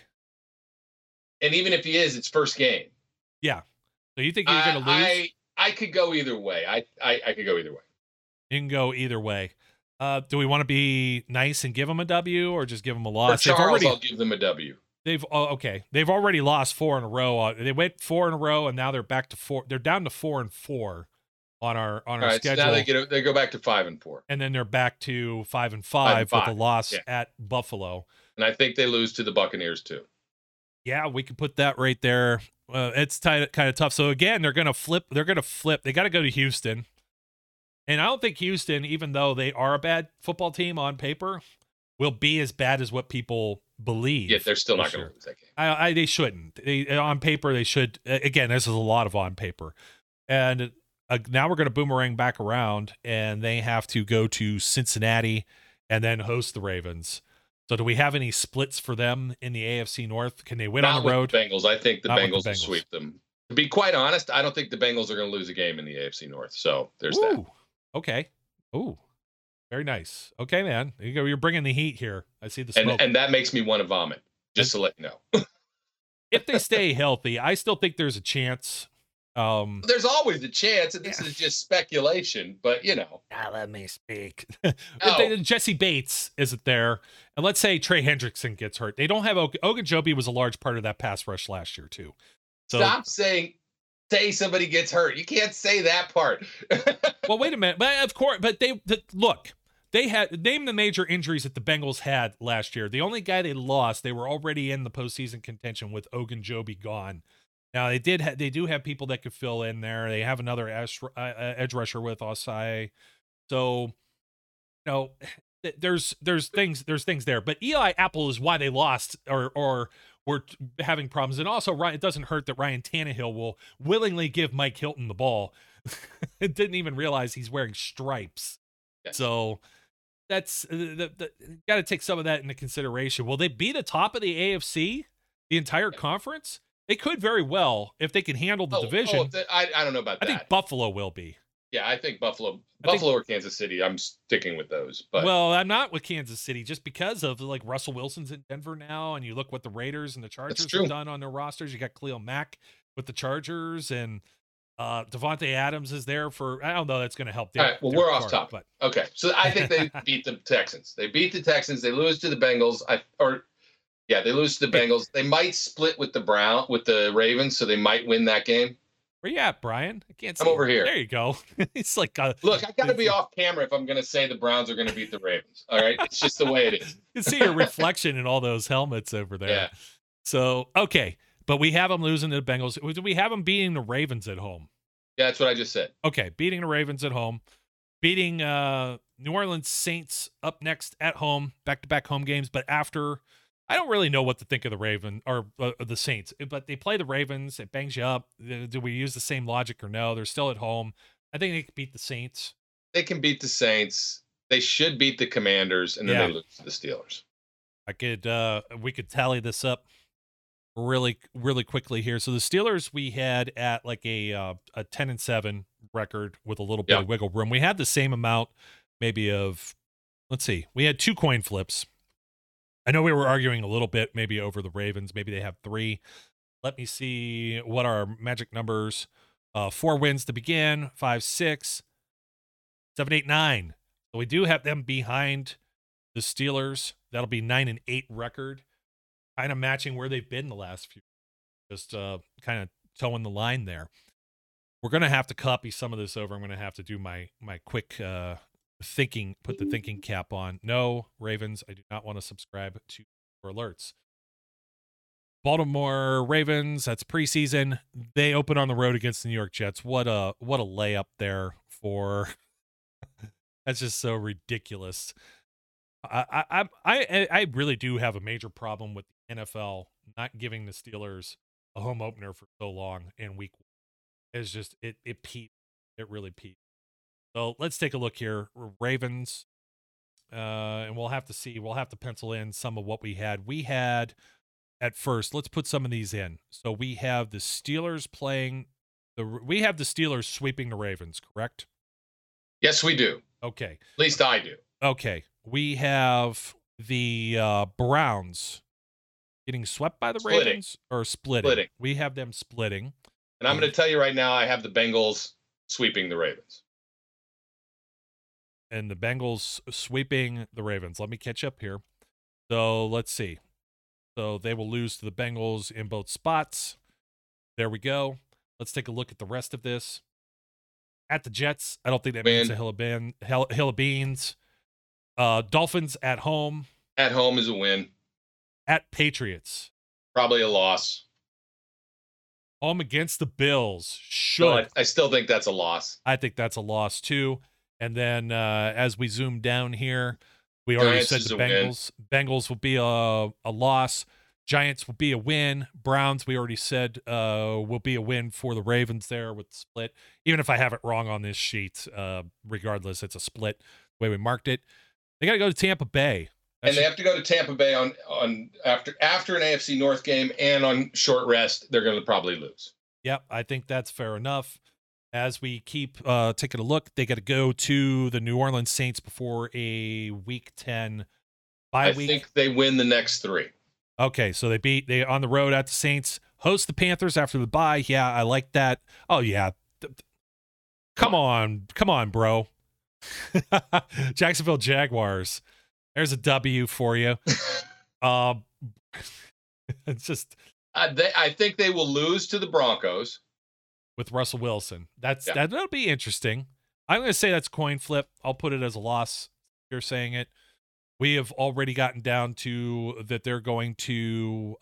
And even if he is, it's first game. Yeah. So you think you're going to lose? I could go either way. I could go either way. You can go either way. Do we want to be nice and give them a W or just give them a loss? For Charles, I'll give them a W. They've already lost 4 in a row. They went 4 in a row, and now they're back to 4. They're down to 4-4 on our schedule. So now they go back to 5-4, and then they're back to 5-5 with a loss at Buffalo. And I think they lose to the Buccaneers too. Yeah, we can put that right there. It's kind of tough. So again, they're gonna flip. They got to go to Houston. And I don't think Houston, even though they are a bad football team on paper, will be as bad as what people believe. Yeah, they're still not going to lose that game. They shouldn't. On paper, they should. Again, this is a lot of on paper. And now we're going to boomerang back around, and they have to go to Cincinnati and then host the Ravens. So do we have any splits for them in the AFC North? Can they win on the road? The Bengals. I think the Bengals will sweep them. To be quite honest, I don't think the Bengals are going to lose a game in the AFC North. So there's that. Okay. Ooh, very nice. Okay, man. You're bringing the heat here. I see the smoke. And that makes me want to vomit, just to let you know. If they stay healthy, I still think there's a chance. There's always a chance, and this is just speculation, but you know. Now let me speak. If Jesse Bates isn't there, and let's say Trey Hendrickson gets hurt. They don't have Ogunjobi was a large part of that pass rush last year, too. So, stop saying somebody gets hurt. You can't say that part. Well, wait a minute. But of course, but they had name the major injuries that the Bengals had last year. The only guy they lost, they were already in the postseason contention with Ogunjobi gone. Now they do have people that could fill in there. They have another edge rusher with Osai. So, you know, there's things there. But Eli Apple is why they lost or were having problems. And also, it doesn't hurt that Ryan Tannehill will willingly give Mike Hilton the ball. It didn't even realize he's wearing stripes. Yes. So that's got to take some of that into consideration. Will they be the top of the AFC, the entire conference? They could very well if they can handle the division. I don't know about that. I think Buffalo will be. Yeah, I think Buffalo or Kansas City. I'm sticking with those. But well, I'm not with Kansas City just because of like Russell Wilson's in Denver now, and you look what the Raiders and the Chargers have done on their rosters. You got Khalil Mack with the Chargers, and Devontae Adams is there for. I don't know that's going to help. All right, well, we're off topic. But okay, so I think they beat the Texans. They beat the Texans. They lose to the Bengals. They lose to the Bengals. They might split with the Ravens, so they might win that game. Where you at, Brian? I can't see. I'm over here. There you go. It's like look, I got to be off camera if I'm going to say the Browns are going to beat the Ravens. All right, it's just the way it is. You can see your reflection in all those helmets over there. Yeah. So okay, but we have them losing to the Bengals. Do we have them beating the Ravens at home? Yeah, that's what I just said. Okay, beating the Ravens at home, beating New Orleans Saints up next at home, back-to-back home games. But after, I don't really know what to think of the Raven or the Saints. But they play the Ravens, it bangs you up. Do we use the same logic or no? They're still at home. I think they can beat the Saints. They can beat the Saints. They should beat the Commanders, and then they lose to the Steelers. We could tally this up really quickly here. So the Steelers we had at like a 10-7 record with a little bit of wiggle room. We had the same amount maybe of, let's see, we had 2 coin flips I know we were arguing a little bit maybe over the Ravens. Maybe they have 3. Let me see what our magic numbers. 4 wins to begin, 5, 6, 7, 8, 9. So we do have them behind the Steelers. That'll be 9-8 record, kind of matching where they've been the last few. Just kind of towing the line there. We're going to have to copy some of this over. I'm going to have to do my quick thinking, put the thinking cap on. No, Ravens, I do not want to subscribe to your alerts. Baltimore Ravens, that's preseason. They open on the road against the New York Jets. What a layup there for. That's just so ridiculous. I really do have a major problem with the NFL not giving the Steelers a home opener for so long in week 1. It's just it peaked. It really peaked. So let's take a look here. Ravens, and we'll have to see. We'll have to pencil in some of what we had. We had at first. Let's put some of these in. So we have the Steelers playing. We have the Steelers sweeping the Ravens, correct? Yes, we do. Okay. At least I do. Okay. We have the Browns getting swept by the Ravens or splitting. We have them splitting. And I'm going to tell you right now, I have the Bengals sweeping the Ravens. And the Bengals sweeping the Ravens. Let me catch up here. So let's see. So they will lose to the Bengals in both spots. There we go. Let's take a look at the rest of this. At the Jets, I don't think that means a hill of beans. Dolphins at home. At home is a win. At Patriots. Probably a loss. Home against the Bills. No, I still think that's a loss. I think that's a loss too. And then as we zoom down here, we already said the Bengals. Bengals will be a loss. Giants will be a win. Browns, we already said, will be a win for the Ravens there with the split. Even if I have it wrong on this sheet, regardless, it's a split the way we marked it. They got to go to Tampa Bay. They have to go to Tampa Bay on after an AFC North game and on short rest. They're going to probably lose. Yep, I think that's fair enough. As we keep taking a look, they got to go to the New Orleans Saints before a Week 10 bye week. I think they win the next 3. Okay, so they on the road at the Saints, host the Panthers after the bye. Yeah, I like that. Oh yeah, come on, bro. Jacksonville Jaguars. There's a W for you. It's just. I think they will lose to the Broncos with Russell Wilson. That'll be interesting. I'm going to say that's coin flip. I'll put it as a loss. You're saying it. We have already gotten down to that they're going to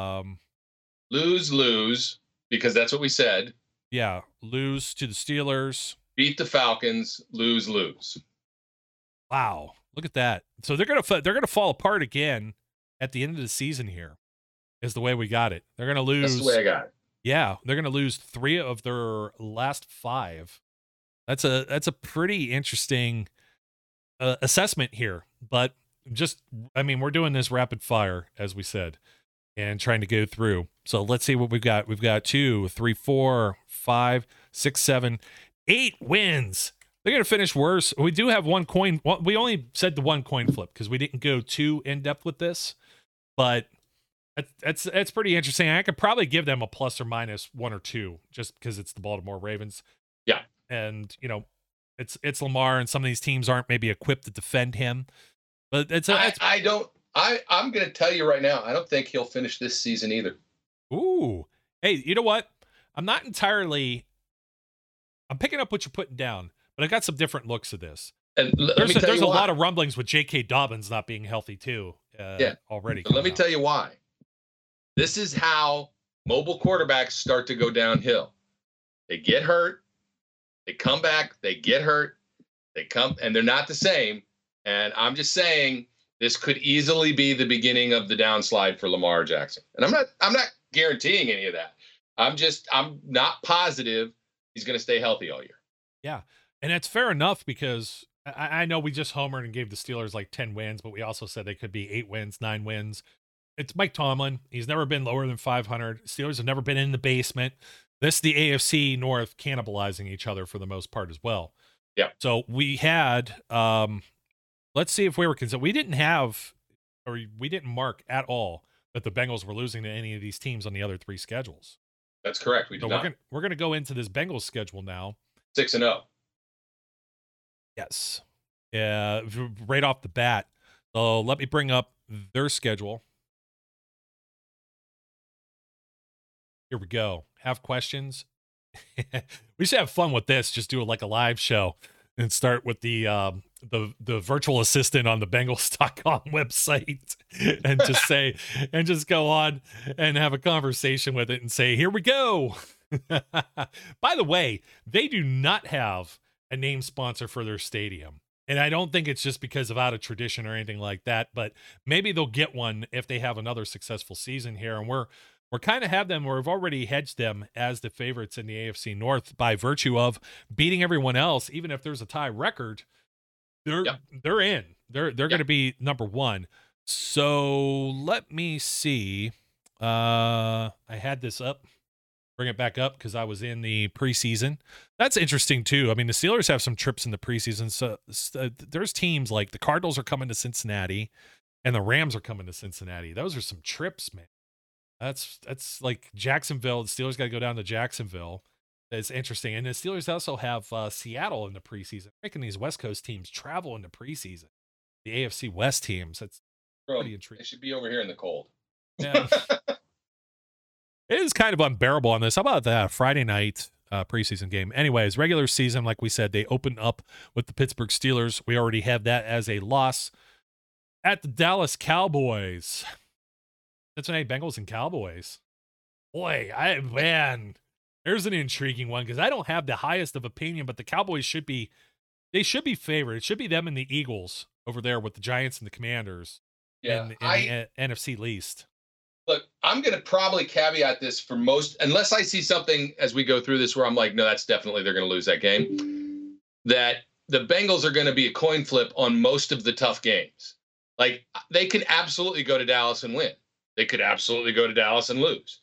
lose because that's what we said. Yeah, lose to the Steelers. Beat the Falcons. Lose. Wow, look at that. So they're gonna fall apart again at the end of the season here. Is the way we got it. They're gonna lose. That's the way I got it. Yeah, they're gonna lose 3 of their last 5. That's a pretty interesting assessment here. But we're doing this rapid fire as we said, and trying to go through. So let's see what we've got. We've got 2, 3, 4, 5, 6, 7, 8 wins. They're going to finish worse. We do have one coin. We only said the one coin flip because we didn't go too in depth with this, but that's pretty interesting. I could probably give them a plus or minus 1 or 2 just because it's the Baltimore Ravens. Yeah, and it's Lamar, and some of these teams aren't maybe equipped to defend him. But I'm going to tell you right now, I don't think he'll finish this season either. Ooh, hey, you know what? I'm picking up what you're putting down. But I got some different looks of this. And there's a lot of rumblings with J.K. Dobbins not being healthy too. Already. Let me tell you why. This is how mobile quarterbacks start to go downhill. They get hurt, they come back, they get hurt, they come, and they're not the same. And I'm just saying this could easily be the beginning of the downslide for Lamar Jackson. And I'm not guaranteeing any of that. I'm not positive he's going to stay healthy all year. Yeah. And that's fair enough because I know we just homered and gave the Steelers like 10 wins, but we also said they could be 8 wins, 9 wins. It's Mike Tomlin. He's never been lower than 500. Steelers have never been in the basement. This is the AFC North cannibalizing each other for the most part as well. Yeah. So we had, let's see if we were concerned. We didn't have or we didn't mark at all that the Bengals were losing to any of these teams on the other 3 schedules. That's correct. We So did not. we're gonna go into this Bengals schedule now. 6-0. Yes. Yeah, right off the bat. So let me bring up their schedule. Here we go. Have questions? We should have fun with this. Just do it like a live show and start with the virtual assistant on the Bengals.com website and just say and just go on and have a conversation with it and say, here we go. By the way, they do not have a name sponsor for their stadium. And I don't think it's just because of out of tradition or anything like that, but maybe they'll get one if they have another successful season here. And we're kind of have them, or we've already hedged them as the favorites in the AFC North by virtue of beating everyone else. Even if there's a tie record, they're in. They're going to be number 1. So let me see. I had this up. Bring it back up because I was in the preseason. That's interesting too. I mean, the Steelers have some trips in the preseason. So there's teams like the Cardinals are coming to Cincinnati and the Rams are coming to Cincinnati. Those are some trips, man. That's like Jacksonville. The Steelers got to go down to Jacksonville. It's interesting. And the Steelers also have Seattle in the preseason, making these West Coast teams travel in the preseason. The AFC West teams. That's pretty intriguing. They should be over here in the cold. Yeah. It is kind of unbearable on this. How about that Friday night preseason game? Anyways, regular season, like we said, they open up with the Pittsburgh Steelers. We already have that as a loss at the Dallas Cowboys. Cincinnati Bengals and Cowboys. Boy, there's an intriguing one because I don't have the highest of opinion, but the Cowboys should be favored. It should be them and the Eagles over there with the Giants and the Commanders. Yeah, in the NFC least. Look, I'm going to probably caveat this for most, unless I see something as we go through this where I'm like, no, that's definitely they're going to lose that game, that the Bengals are going to be a coin flip on most of the tough games. Like, they could absolutely go to Dallas and win. They could absolutely go to Dallas and lose.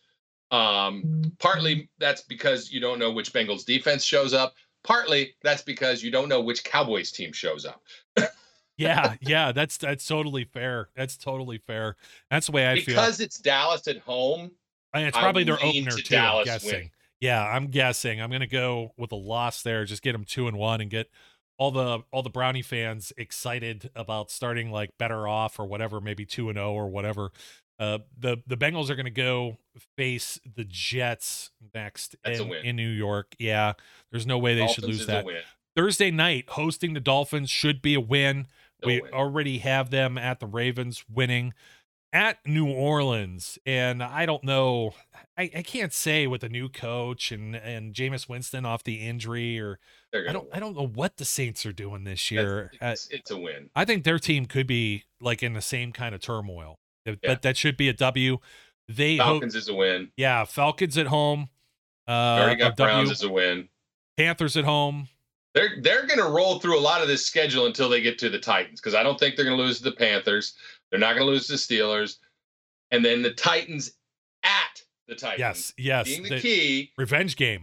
Partly that's because you don't know which Bengals defense shows up. Partly that's because you don't know which Cowboys team shows up. Yeah, that's totally fair. That's totally fair. That's the way I feel. Because it's Dallas at home. And it's probably their opener too, I'm guessing. Win. Yeah, I'm guessing. I'm going to go with a loss there. Just get them 2-1 and get all the Brownie fans excited about starting like better off or whatever, maybe 2-0 or whatever. The Bengals are going to go face the Jets next in New York. Yeah, there's no way they should lose that. Thursday night, hosting the Dolphins should be a win. We already have them at the Ravens winning at New Orleans. And I don't know. I can't say with a new coach and Jameis Winston off the injury or I don't know what the Saints are doing this year. It's a win. I think their team could be like in the same kind of turmoil. But that should be a W. Falcons is a win. Yeah, Falcons at home. Already got Browns as a win. Panthers at home. They're going to roll through a lot of this schedule until they get to the Titans because I don't think they're going to lose to the Panthers. They're not going to lose to the Steelers. And then the Titans at the Titans. Yes. Being the key. Revenge game,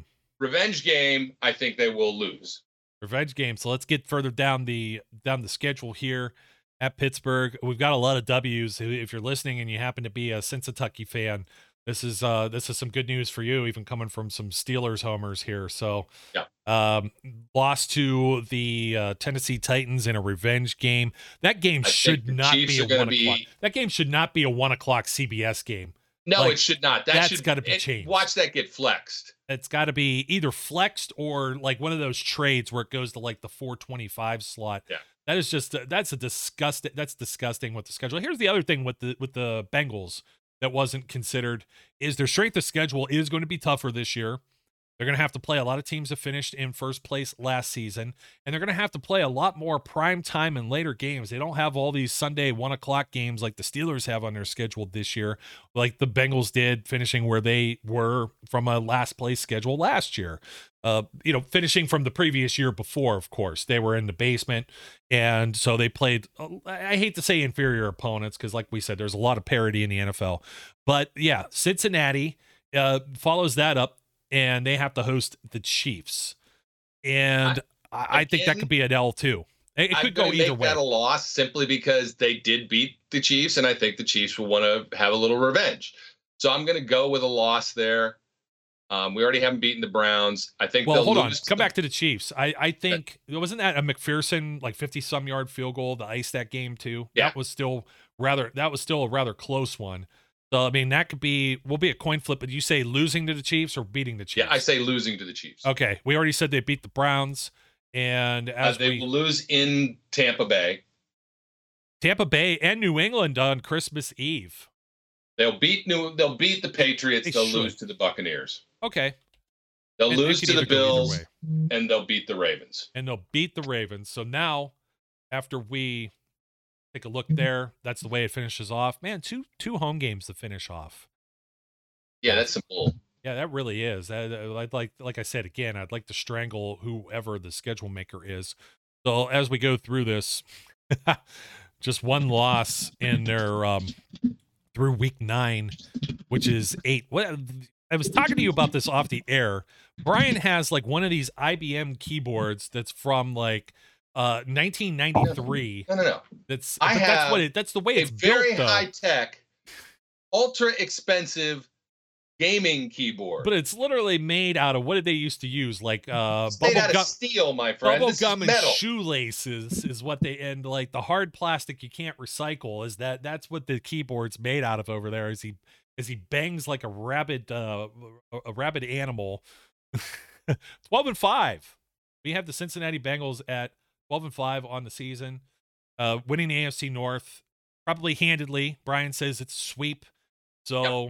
I think they will lose. Revenge game. So let's get further down the schedule here at Pittsburgh. We've got a lot of W's. If you're listening and you happen to be a Cincinnati fan, this is some good news for you, even coming from some Steelers homers here. So, lost to the Tennessee Titans in a revenge game. That game should not be a 1 o'clock. That game should not be a 1 o'clock CBS game. No, it should not. That's got to be changed. Watch that get flexed. It's got to be either flexed or like one of those trades where it goes to like the 4:25 slot. Yeah. That is just that's disgusting with the schedule. Here's the other thing with the Bengals that wasn't considered is their strength of schedule is going to be tougher this year. They're going to have to play a lot of teams that finished in first place last season, and they're going to have to play a lot more prime time and later games. They don't have all these Sunday 1 o'clock games like the Steelers have on their schedule this year, like the Bengals did, finishing where they were from a last place schedule last year. Finishing from the previous year before, of course, they were in the basement. And so they played, I hate to say inferior opponents, because like we said, there's a lot of parity in the NFL. But yeah, Cincinnati follows that up, and they have to host the Chiefs. And I think that could be an L too. It I'm could go going to either make way. that a loss simply because they did beat the Chiefs, and I think the Chiefs will want to have a little revenge. So I'm going to go with a loss there. We already haven't beaten the Browns. I think Well, they'll hold on. lose. Come back to the Chiefs. I think wasn't that a McPherson like 50-some yard field goal to ice that game too? Yeah. That was still a rather close one. So I mean that will be a coin flip. But you say losing to the Chiefs or beating the Chiefs? Yeah, I say losing to the Chiefs. Okay, we already said they beat the Browns, and as they will lose in Tampa Bay and New England on Christmas Eve. They'll beat the Patriots. They'll lose to the Buccaneers. Okay. They'll lose to the Bills, and they'll beat the Ravens. So now, after we take a look there, that's the way it finishes off. Man, two home games to finish off. Yeah, that's some bull. Yeah, that really is. I'd like I said again, I'd like to strangle whoever the schedule maker is. So as we go through this, just one loss in their through week 9, which is 8. What I was talking to you about this off the air. Brian has like one of these IBM keyboards that's from like 1993. No. That's the way it's built. Very high tech, ultra expensive gaming keyboard. But it's literally made out of, what did they used to use? Like made out of steel, my friend. Bubble gum and shoelaces is what they, and like the hard plastic you can't recycle is that's what the keyboard's made out of over there. As he bangs like a rabid animal. 12-5. We have the Cincinnati Bengals at 12-5 on the season, winning the AFC North probably handedly. Brian says it's a sweep, so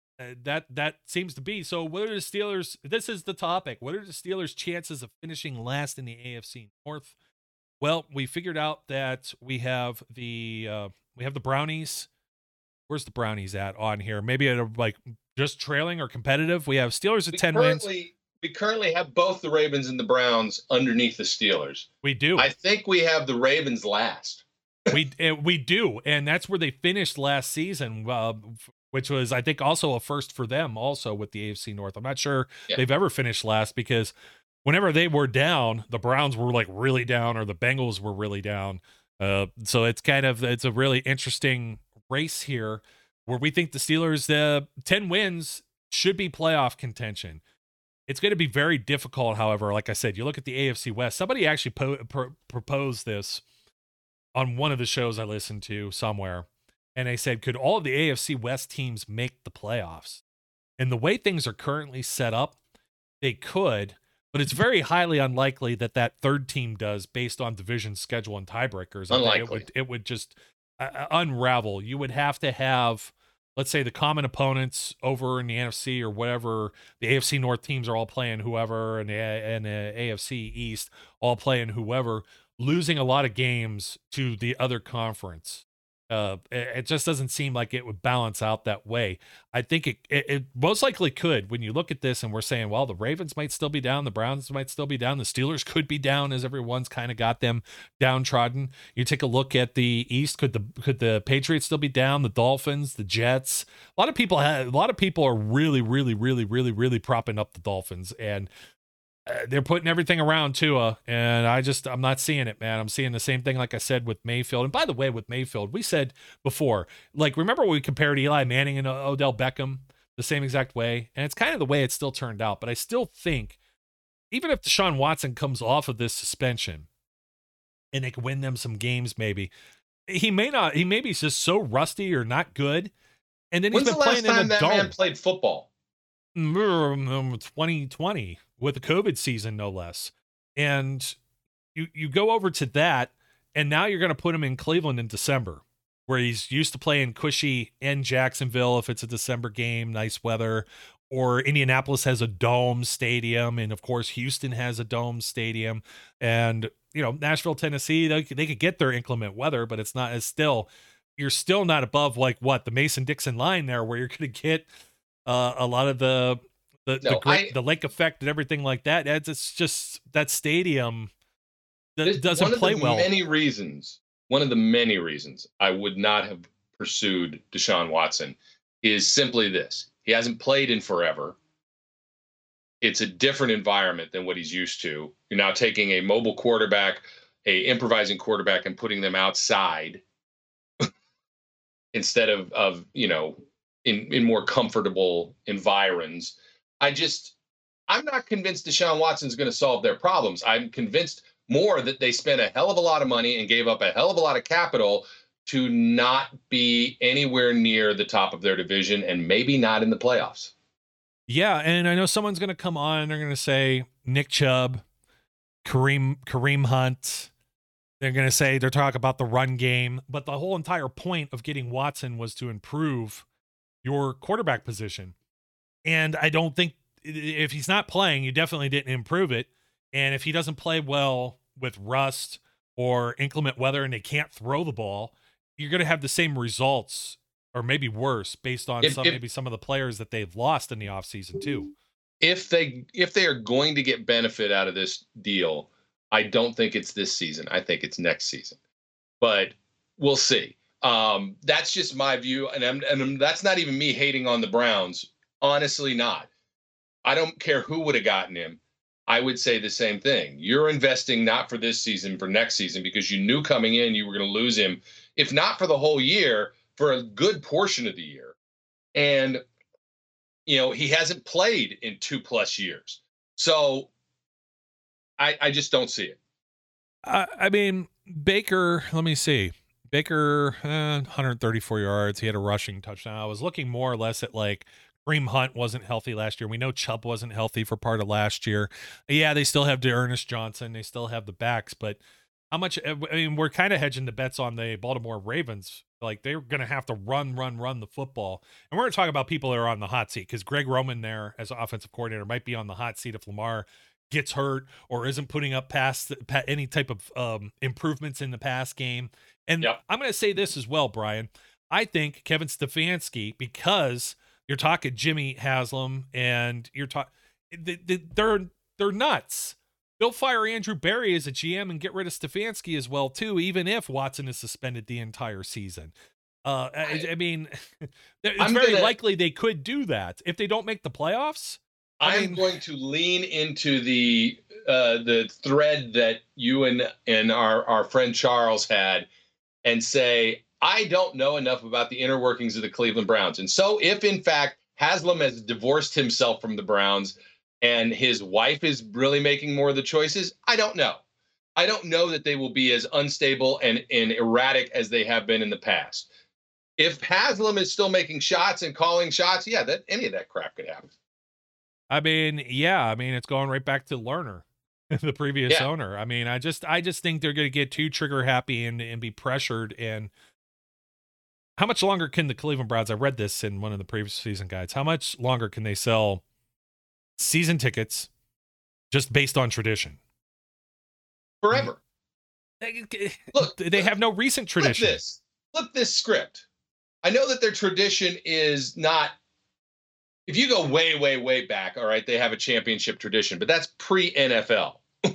that seems to be. So what are the Steelers? This is the topic. What are the Steelers' chances of finishing last in the AFC North? Well, we figured out that we have the Brownies. Where's the Brownies at on here? Maybe at like just trailing or competitive. We have Steelers at 10 wins. We currently have both the Ravens and the Browns underneath the Steelers. We do. I think we have the Ravens last. we do, and that's where they finished last season, which was, I think, also a first for them, also with the AFC North. I'm not sure they've ever finished last, because whenever they were down, the Browns were like really down, or the Bengals were really down. So it's a really interesting race here, where we think the Steelers, 10 wins should be playoff contention. It's going to be very difficult, however. Like I said, you look at the AFC West. Somebody actually proposed this on one of the shows I listened to somewhere, and they said, could all of the AFC West teams make the playoffs? And the way things are currently set up, they could, but it's very highly unlikely that third team does, based on division schedule and tiebreakers. Unlikely. It would just unravel. You would have to have, let's say, the common opponents over in the NFC or whatever, the AFC North teams are all playing whoever, and the AFC East all playing whoever, losing a lot of games to the other conference. It just doesn't seem like it would balance out that way. I think it most likely could, when you look at this and we're saying, well, the Ravens might still be down, the Browns might still be down, the Steelers could be down, as everyone's kind of got them downtrodden. You take a look at the East, could the Patriots still be down, the Dolphins, the Jets? A lot of people are really, really, really, really, really propping up the Dolphins, and they're putting everything around Tua, and I'm not seeing it, man. I'm seeing the same thing, like I said, with Mayfield. And by the way, with Mayfield, we said before, like, remember when we compared Eli Manning and Odell Beckham the same exact way? And it's kind of the way it still turned out. But I still think, even if Deshaun Watson comes off of this suspension and they can win them some games, maybe, he may not. He maybe just so rusty or not good. And then he's been playing in a dome. When's the last time that man played football? 2020, with the COVID season, no less. And you go over to that, and now you're going to put him in Cleveland in December, where he's used to playing cushy in Jacksonville if it's a December game, nice weather, or Indianapolis has a dome stadium, and of course Houston has a dome stadium, and Nashville, Tennessee, they could get their inclement weather, but it's not as still. You're still not above like the Mason-Dixon line there, where you're going to get a lot of the lake effect and everything like that. It's just that stadium that doesn't play well. One of the many reasons I would not have pursued Deshaun Watson is simply this: he hasn't played in forever. It's a different environment than what he's used to. You're now taking a mobile quarterback a improvising quarterback and putting them outside instead of in more comfortable environs. I'm not convinced Deshaun Watson's going to solve their problems. I'm convinced more that they spent a hell of a lot of money and gave up a hell of a lot of capital to not be anywhere near the top of their division and maybe not in the playoffs. Yeah, and I know someone's going to come on and they're going to say Nick Chubb, Kareem Hunt. They're going to say they're talking about the run game, but the whole entire point of getting Watson was to improve your quarterback position. And I don't think if he's not playing, you definitely didn't improve it. And if he doesn't play well with rust or inclement weather and they can't throw the ball, you're going to have the same results or maybe worse based on maybe some of the players that they've lost in the offseason too. If they are going to get benefit out of this deal, I don't think it's this season. I think it's next season, but we'll see. That's just my view. And that's not even me hating on the Browns. Honestly, not. I don't care who would have gotten him. I would say the same thing. You're investing not for this season, for next season, because you knew coming in you were going to lose him, if not for the whole year, for a good portion of the year. And, he hasn't played in 2+ years. So I just don't see it. I mean, Baker, let me see. Baker, 134 yards. He had a rushing touchdown. I was looking more or less at like Kareem Hunt wasn't healthy last year. We know Chubb wasn't healthy for part of last year. Yeah, they still have D'Ernest Johnson. They still have the backs, but how much? I mean, we're kind of hedging the bets on the Baltimore Ravens. Like they're going to have to run the football. And we're going to talk about people that are on the hot seat because Greg Roman there as offensive coordinator might be on the hot seat if Lamar gets hurt or isn't putting up any type of improvements in the pass game. And yep. I'm going to say this as well, Brian. I think Kevin Stefanski, because you're talking Jimmy Haslam and you're talking, they're nuts. They'll fire Andrew Berry as a GM and get rid of Stefanski as well too, even if Watson is suspended the entire season. I mean, it's very likely they could do that if they don't make the playoffs. I'm going to lean into the thread that you and our friend Charles had and say, I don't know enough about the inner workings of the Cleveland Browns. And so if, in fact, Haslam has divorced himself from the Browns and his wife is really making more of the choices, I don't know. I don't know that they will be as unstable and erratic as they have been in the past. If Haslam is still making shots and calling shots, yeah, any of that crap could happen. I mean, it's going right back to Lerner, the previous owner. I mean, I just think they're going to get too trigger happy and be pressured. And how much longer can the Cleveland Browns? I read this in one of the previous season guides. How much longer can they sell season tickets just based on tradition? Forever. Look, they have no recent tradition. Flip this script. I know that their tradition is not. If you go way, way, way back, all right, they have a championship tradition, but that's pre-NFL,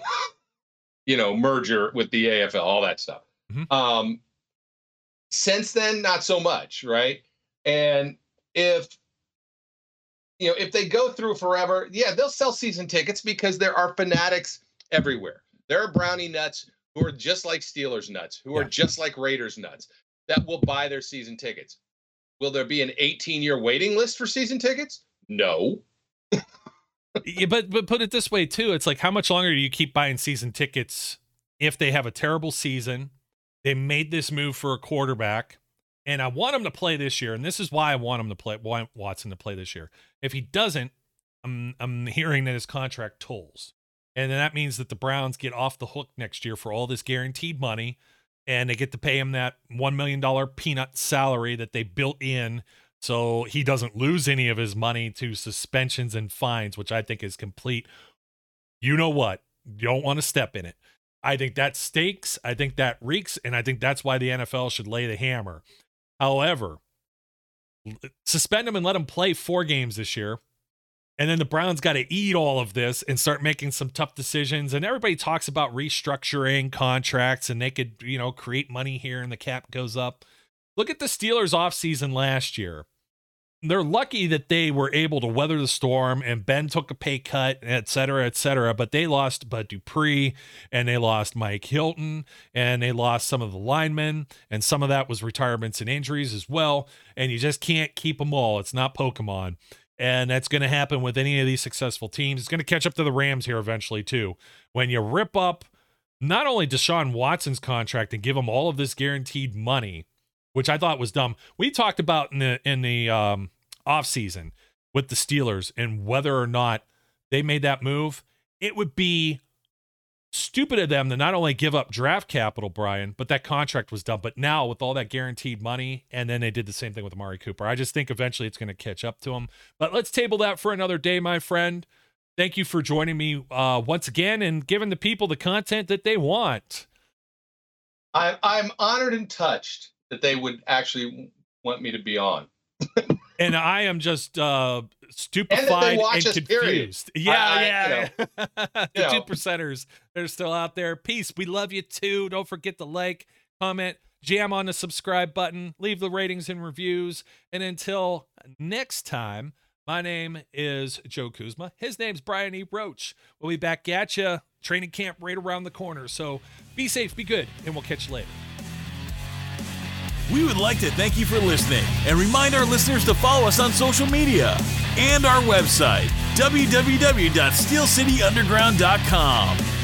merger with the AFL, all that stuff. Mm-hmm. Since then, not so much, right? And if they go through forever, yeah, they'll sell season tickets because there are fanatics everywhere. There are Brownie nuts who are just like Steelers nuts, who are just like Raiders nuts, that will buy their season tickets. Will there be an 18-year waiting list for season tickets? No. Yeah, but put it this way too. It's like, how much longer do you keep buying season tickets if they have a terrible season? They made this move for a quarterback, and I want him to play this year. And this is why I want Watson to play this year. If he doesn't, I'm hearing that his contract tolls, and then that means that the Browns get off the hook next year for all this guaranteed money. And they get to pay him that $1 million peanut salary that they built in so he doesn't lose any of his money to suspensions and fines, which I think is complete. You know what? You don't want to step in it. I think that stinks. I think that reeks. And I think that's why the NFL should lay the hammer. However, suspend him and let him play 4 games this year. And then the Browns got to eat all of this and start making some tough decisions. And everybody talks about restructuring contracts and they could, create money here and the cap goes up. Look at the Steelers offseason last year. they're lucky that they were able to weather the storm, and Ben took a pay cut, et cetera, but they lost Bud Dupree, and they lost Mike Hilton, and they lost some of the linemen, and some of that was retirements and injuries as well, and you just can't keep them all. It's not Pokemon, and that's going to happen with any of these successful teams. It's going to catch up to the Rams here eventually too. When you rip up not only Deshaun Watson's contract and give him all of this guaranteed money, which I thought was dumb. We talked about in the offseason with the Steelers and whether or not they made that move. It would be stupid of them to not only give up draft capital, Brian, but that contract was dumb. But now with all that guaranteed money, and then they did the same thing with Amari Cooper. I just think eventually it's going to catch up to them. But let's table that for another day, my friend. Thank you for joining me once again and giving the people the content that they want. I'm honored and touched that they would actually want me to be on. And I am just stupefied and confused. Yeah. The 2%ers, they're still out there. Peace. We love you too. Don't forget to like, comment, jam on the subscribe button, leave the ratings and reviews. And until next time, my name is Joe Kuzma. His name's Brian E. Roach. We'll be back at you. Training camp right around the corner. So be safe, be good, and we'll catch you later. We would like to thank you for listening and remind our listeners to follow us on social media and our website, www.steelcityunderground.com.